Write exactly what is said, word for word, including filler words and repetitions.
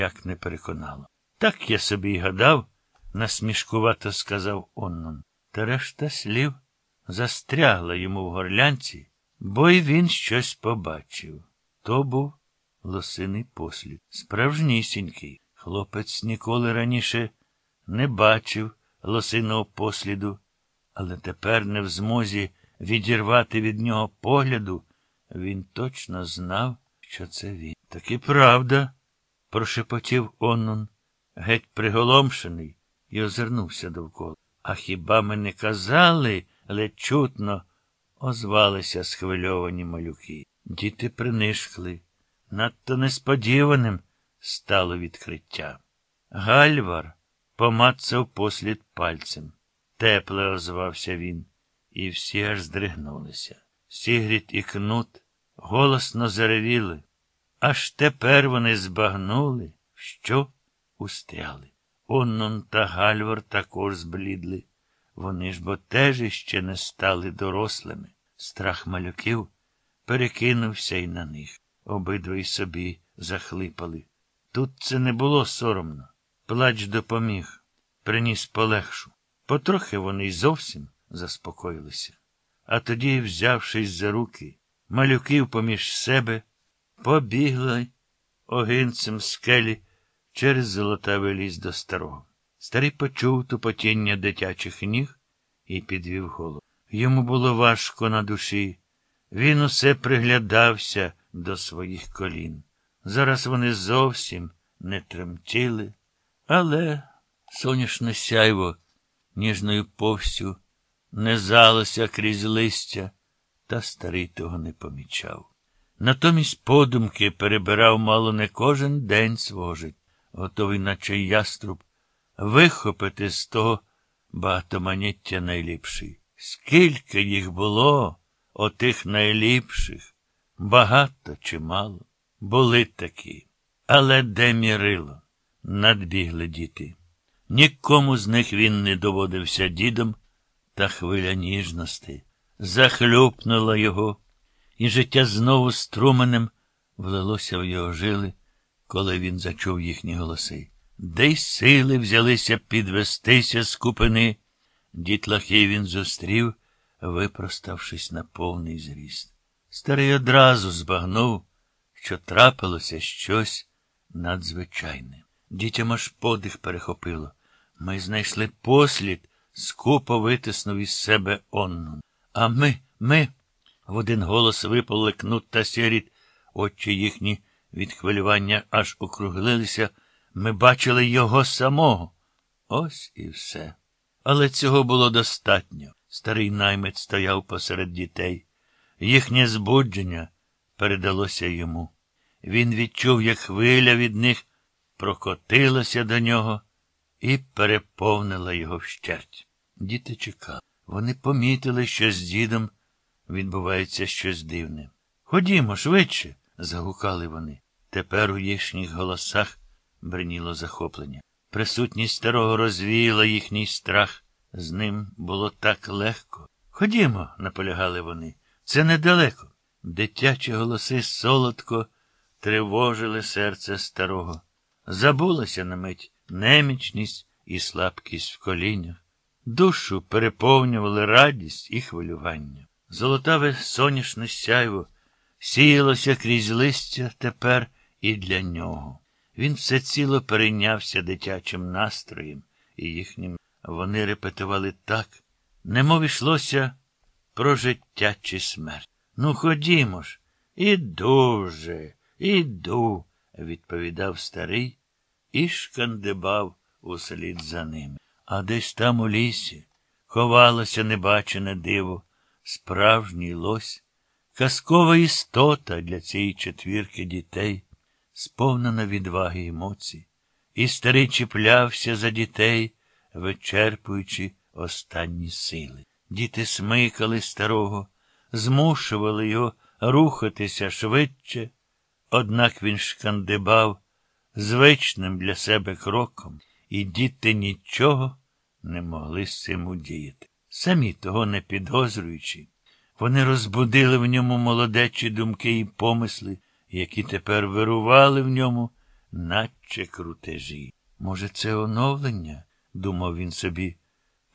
як не переконало. Так я собі й гадав, насмішкувато сказав Оннон. Та решта слів застрягла йому в горлянці, бо й він щось побачив. То був лосиний послід. Справжнісінький. Хлопець ніколи раніше не бачив лосиного посліду, але тепер не в змозі відірвати від нього погляду, він точно знав, що це він. Так і правда, прошепотів Оннон, геть приголомшений, і озирнувся довкола. А хіба ми не казали, ледь чутно, озвалися схвильовані малюки. Діти принишкли. Надто несподіваним стало відкриття. Гальвар помацав послід пальцем. Тепле озвався він, і всі аж здригнулися. Сігрід і Кнут голосно заревіли. Аж тепер вони збагнули, в що устряли. Оннон та Гальвар також зблідли. Вони ж бо теж іще не стали дорослими. Страх малюків перекинувся й на них. Обидва й собі захлипали. Тут це не було соромно. Плач допоміг, приніс полегшу. Потрохи вони й зовсім заспокоїлися. А тоді, взявшись за руки, малюків поміж себе, побігли огинцем скелі через золотавий ліс до старого. Старий почув тупотіння дитячих ніг і підвів голову. Йому було важко на душі. Він усе приглядався до своїх колін. Зараз вони зовсім не тремтіли, але сонячне сяйво ніжною повстю не залося крізь листя, та старий того не помічав. Натомість подумки перебирав мало не кожен день свого життя, готовий, наче яструб, вихопити з того багатоманіття найліпший. Скільки їх було, отих найліпших, багато чи мало, були такі. Але де мірило? Надбігли діти. Нікому з них він не доводився дідом, та хвиля ніжності захлюпнула його, і життя знову струменем влилося в його жили, коли він зачув їхні голоси. Де й сили взялися підвестися з купини, дітлахів він зустрів, випроставшись на повний зріст. Старий одразу збагнув, що трапилося щось надзвичайне. Дітям аж подих перехопило. Ми знайшли послід, скупо витиснув із себе Оннон. А ми, ми, в один голос випали Кнут та Сігрід, очі їхні від хвилювання аж округлилися. Ми бачили його самого. Ось і все. Але цього було достатньо. Старий наймит стояв посеред дітей. Їхнє збудження передалося йому. Він відчув, як хвиля від них прокотилася до нього і переповнила його вщерть. Діти чекали. Вони помітили, що з дідом відбувається щось дивне. «Ходімо, швидше!» – загукали вони. Тепер у їхніх голосах бриніло захоплення. Присутність старого розвіяла їхній страх. З ним було так легко. «Ходімо!» – наполягали вони. «Це недалеко!» Дитячі голоси солодко тривожили серце старого. Забулася на мить немічність і слабкість в колінях. Душу переповнювали радість і хвилювання. Золотаве соняшне сяйво сіялося крізь листя тепер і для нього. Він всеціло перейнявся дитячим настроєм і їхнім. Вони репетували так, немов йшлося про життя чи смерть. «Ну, ходімо ж!» «Іду вже, іду!» – відповідав старий і шкандибав услід за ними. А десь там у лісі ховалося небачене диво, справжній лось, казкова істота для цієї четвірки дітей, сповнена відваги й емоцій. І старий чіплявся за дітей, вичерпуючи останні сили. Діти смикали старого, змушували його рухатися швидше, однак він шкандибав звичним для себе кроком, і діти нічого не могли з цим удіяти. Самі того не підозрюючи, вони розбудили в ньому молодечі думки і помисли, які тепер вирували в ньому, наче чи крутежі. Може, це оновлення? Думав він собі,